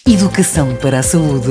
Educação para a saúde.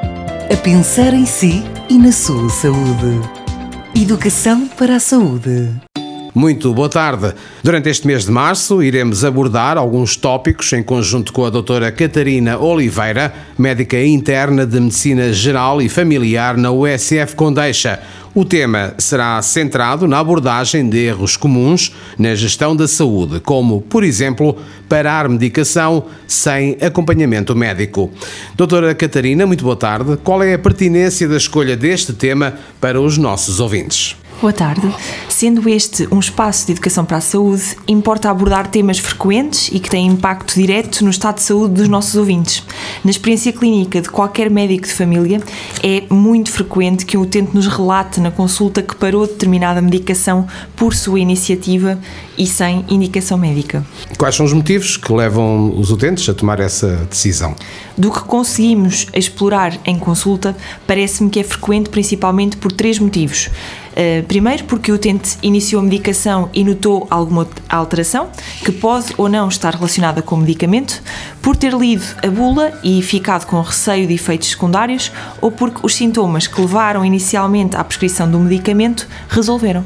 A pensar em si e na sua saúde. Educação para a saúde. Muito boa tarde. Durante este mês de março, iremos abordar alguns tópicos em conjunto com a doutora Catarina Oliveira, médica interna de Medicina Geral e Familiar na USF Condeixa. O tema será centrado na abordagem de erros comuns na gestão da saúde, como, por exemplo, parar medicação sem acompanhamento médico. Doutora Catarina, muito boa tarde. Qual é a pertinência da escolha deste tema para os nossos ouvintes? Boa tarde. Sendo este um espaço de educação para a saúde, importa abordar temas frequentes e que têm impacto direto no estado de saúde dos nossos ouvintes. Na experiência clínica de qualquer médico de família, é muito frequente que um utente nos relate na consulta que parou determinada medicação por sua iniciativa e sem indicação médica. Quais são os motivos que levam os utentes a tomar essa decisão? Do que conseguimos explorar em consulta, parece-me que é frequente principalmente por 3 motivos. Primeiro, porque o utente iniciou a medicação e notou alguma alteração, que pode ou não estar relacionada com o medicamento, por ter lido a bula e ficado com receio de efeitos secundários, ou porque os sintomas que levaram inicialmente à prescrição do medicamento resolveram.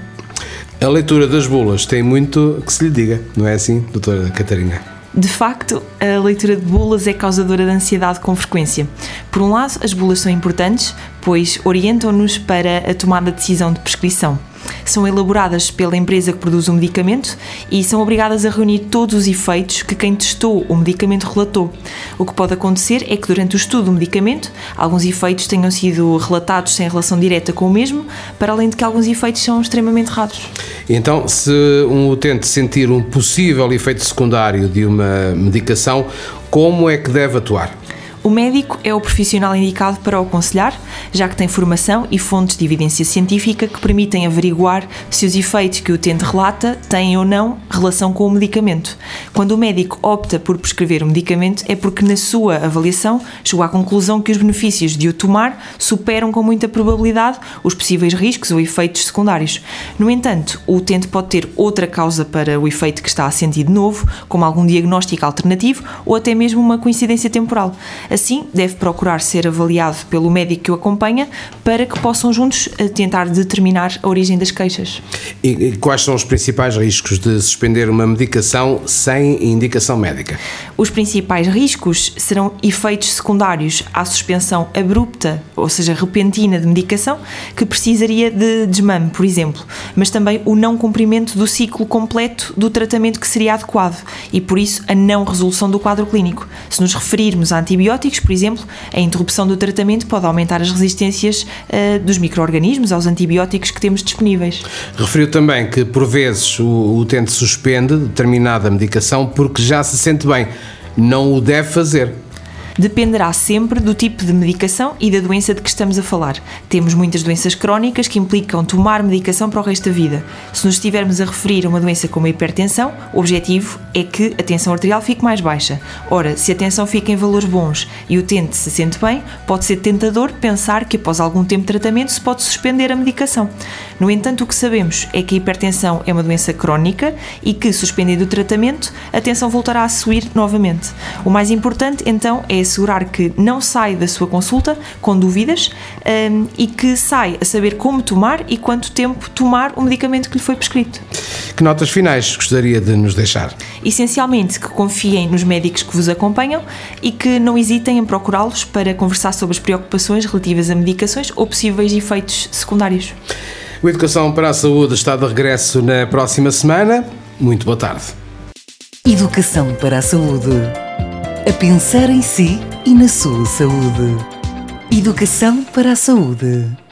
A leitura das bulas tem muito que se lhe diga, não é assim, doutora Catarina? De facto, a leitura de bulas é causadora de ansiedade com frequência. Por um lado, as bulas são importantes, pois orientam-nos para a tomada de decisão de prescrição. São elaboradas pela empresa que produz o medicamento e são obrigadas a reunir todos os efeitos que quem testou o medicamento relatou. O que pode acontecer é que durante o estudo do medicamento, alguns efeitos tenham sido relatados sem relação direta com o mesmo, para além de que alguns efeitos são extremamente raros. Então, se um utente sentir um possível efeito secundário de uma medicação, como é que deve atuar? O médico é o profissional indicado para o aconselhar, já que tem formação e fontes de evidência científica que permitem averiguar se os efeitos que o utente relata têm ou não relação com o medicamento. Quando o médico opta por prescrever o medicamento é porque na sua avaliação chegou à conclusão que os benefícios de o tomar superam com muita probabilidade os possíveis riscos ou efeitos secundários. No entanto, o utente pode ter outra causa para o efeito que está a sentir de novo, como algum diagnóstico alternativo ou até mesmo uma coincidência temporal. Assim, deve procurar ser avaliado pelo médico que o acompanha para que possam juntos tentar determinar a origem das queixas. E quais são os principais riscos de suspender uma medicação sem indicação médica? Os principais riscos serão efeitos secundários à suspensão abrupta, ou seja, repentina de medicação, que precisaria de desmame, por exemplo, mas também o não cumprimento do ciclo completo do tratamento que seria adequado e, por isso, a não resolução do quadro clínico. Se nos referirmos a antibióticos, por exemplo, a interrupção do tratamento pode aumentar as resistências dos micro-organismos aos antibióticos que temos disponíveis. Referiu também que, por vezes, o utente suspende determinada medicação porque já se sente bem. Não o deve fazer. Dependerá sempre do tipo de medicação e da doença de que estamos a falar. Temos muitas doenças crónicas que implicam tomar medicação para o resto da vida. Se nos estivermos a referir a uma doença como a hipertensão, o objetivo é que a tensão arterial fique mais baixa. Ora, se a tensão fica em valores bons e o utente se sente bem, pode ser tentador pensar que após algum tempo de tratamento se pode suspender a medicação. No entanto, o que sabemos é que a hipertensão é uma doença crónica e que, suspendendo o tratamento, a tensão voltará a subir novamente. O mais importante, então, é assegurar que não sai da sua consulta com dúvidas e que sai a saber como tomar e quanto tempo tomar o medicamento que lhe foi prescrito. Que notas finais gostaria de nos deixar? Essencialmente, que confiem nos médicos que vos acompanham e que não hesitem em procurá-los para conversar sobre as preocupações relativas a medicações ou possíveis efeitos secundários. O Educação para a Saúde está de regresso na próxima semana. Muito boa tarde. Educação para a saúde. A pensar em si e na sua saúde. Educação para a saúde.